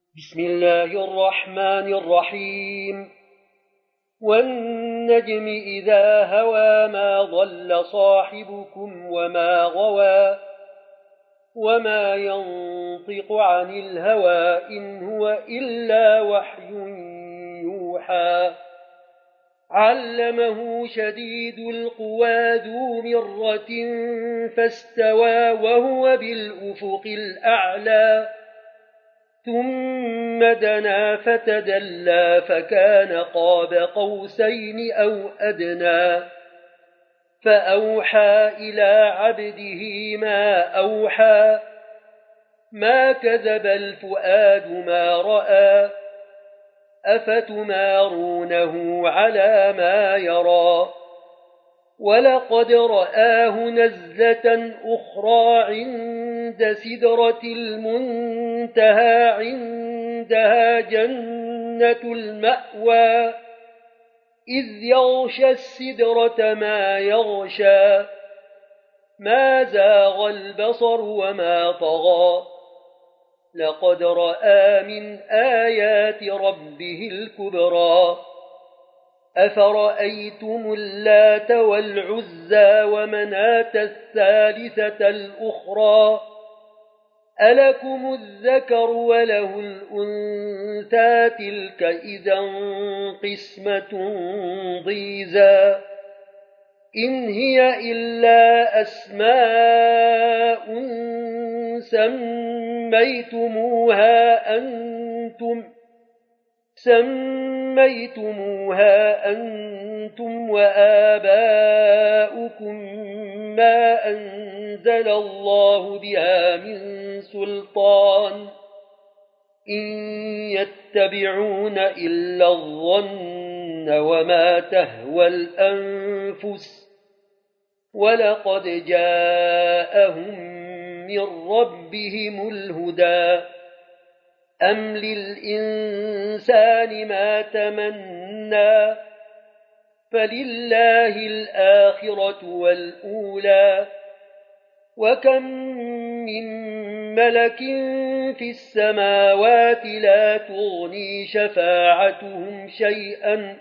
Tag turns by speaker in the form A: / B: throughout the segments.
A: بسم الله الرحمن الرحيم والنجم إذا هوى ما ضل صاحبكم وما غوى وما ينطق عن الهوى إن هو إلا وحي يوحى علمه شديد القوى ذو مرة فاستوى وهو بالأفق الأعلى ثم دنا فتدلى فكان قاب قوسين أو أدنى فأوحى إلى عبده ما أوحى ما كذب الفؤاد ما رأى أفتمارونه على ما يرى ولقد رآه نزلة أخرى عند سدرة المنتهى عندها جنة المأوى إذ يغشى السدرة ما يغشى ما زاغ البصر وما طغى لقد رأى من آيات ربه الكبرى أفرأيتم اللات والعزى ومناة الثالثة الأخرى ألكم الذكر وله الأنثى تلك إذا قسمة ضيزى إن هي إلا أسماء سميتموها أنتم وآباؤكم ما أنزل الله بها من سلطان إن يتبعون إلا الظن وما تهوى الأنفس ولقد جاءهم من ربهم الهدى أم للإنسان ما تمنى فلله الآخرة والأولى وكم من ملك في السماوات لا تغني شفاعتهم شيئا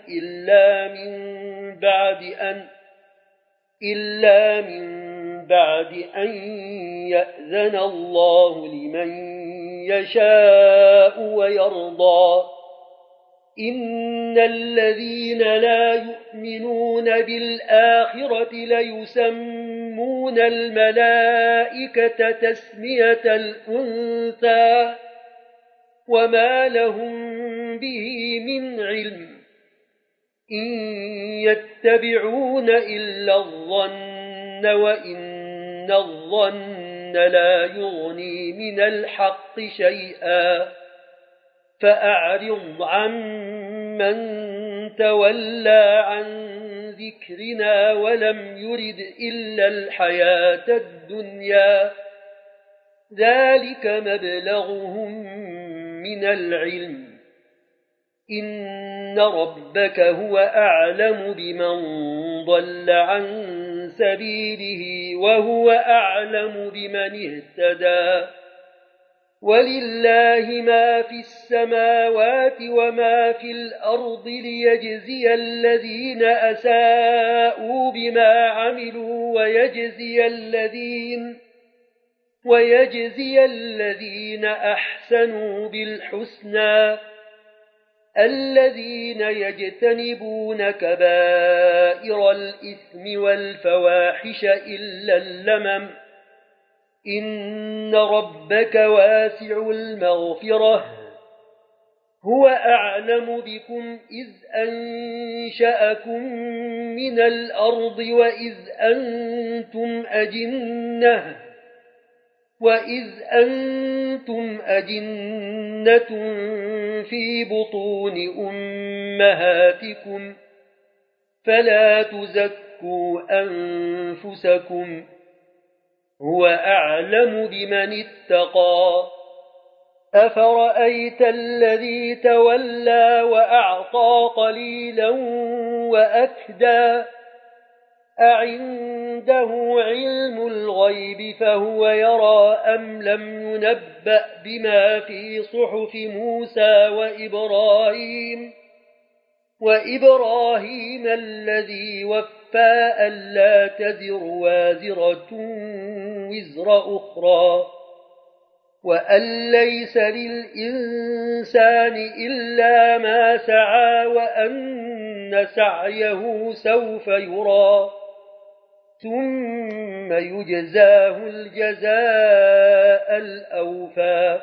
A: إلا من بعد أن يأذن الله لمن يشاء ويرضى إن الذين لا يؤمنون بالآخرة ليسمون الملائكة تسمية الأنثى وما لهم به من علم إن يتبعون إلا الظن وإن الظن لا يغني من الحق شيئا فأعرض عن من تولى عن ذكرنا ولم يرد إلا الحياة الدنيا ذلك مبلغهم من العلم إن ربك هو أعلم بمن ضل عن سبيله وهو أعلم بمن اهتدى ولله ما في السماوات وما في الأرض ليجزي الذين أساءوا بما عملوا ويجزي الذين أحسنوا بالحسنى الذين يجتنبون كبائر الإثم والفواحش إلا اللمم إن ربك واسع المغفرة هو أعلم بكم إذ أنشأكم من الأرض وإذ أنتم أجنة في بطون أمهاتكم فلا تزكوا أنفسكم هو أعلم بمن اتقى أفرأيت الذي تولى وأعطى قليلا وأكدى أعنده علم الغيب فهو يرى أم لم ينبأ بما في صحف موسى وإبراهيم الذي وفى ألا تزر وازرة وزر أخرى وأن ليس للإنسان إلا ما سعى وأن سعيه سوف يرى ثم يجزاه الجزاء الأوفى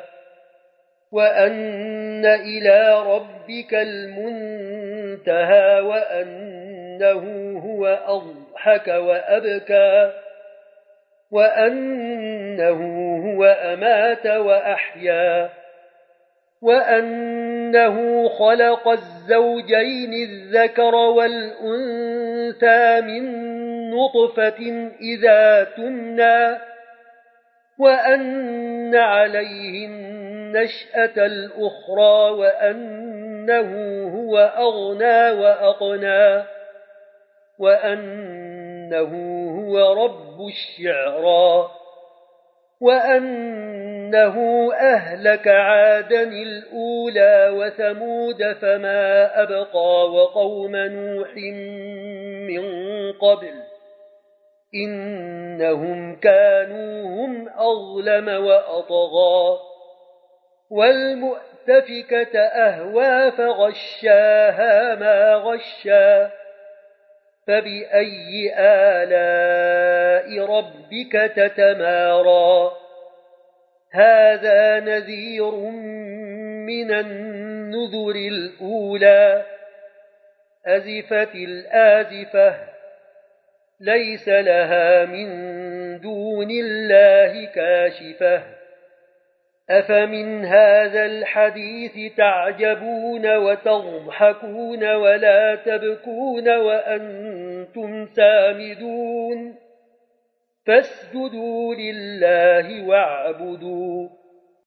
A: وأن إلى ربك المنتهى وأنه هو أضحك وأبكى وأنه هو أمات وأحيا وأنه خلق الزوجين الذكر والأنثى من نطفة إذا تمنى وأن عليه النشأة الأخرى وأنه هو أغنى وأقنى وأنه هو رب الشعرى وأنه أهلك عادا الأولى وثمود فما أبقى وقوم نوح من قبل إنهم كانوا هم أظلم وأطغى والمؤتفكة أهوى فغشاها ما غشا فبأي آلاء ربك تتمارى هذا نذير من النذر الأولى أزفت الآزفة ليس لها من دون الله كاشفة أفمن هذا الحديث تعجبون وتضحكون ولا تبكون وأنتم سامدون فاسجدوا لله واعبدوا